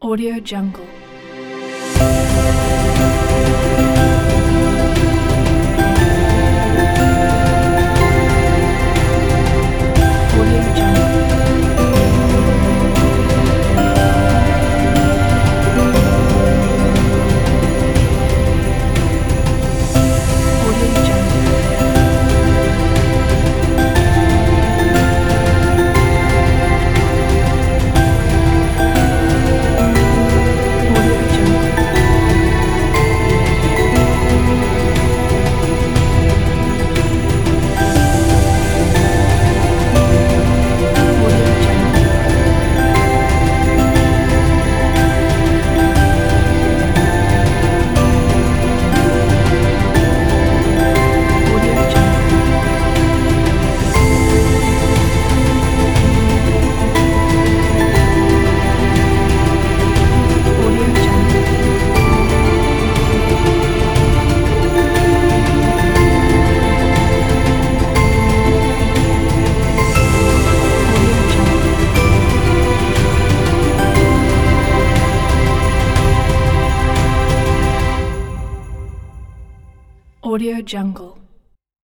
Audio Jungle. Audio Jungle. Audio Jungle. Audio Jungle. Audio Jungle. Audio Jungle. Audio Jungle. Audio Jungle. Audio Jungle.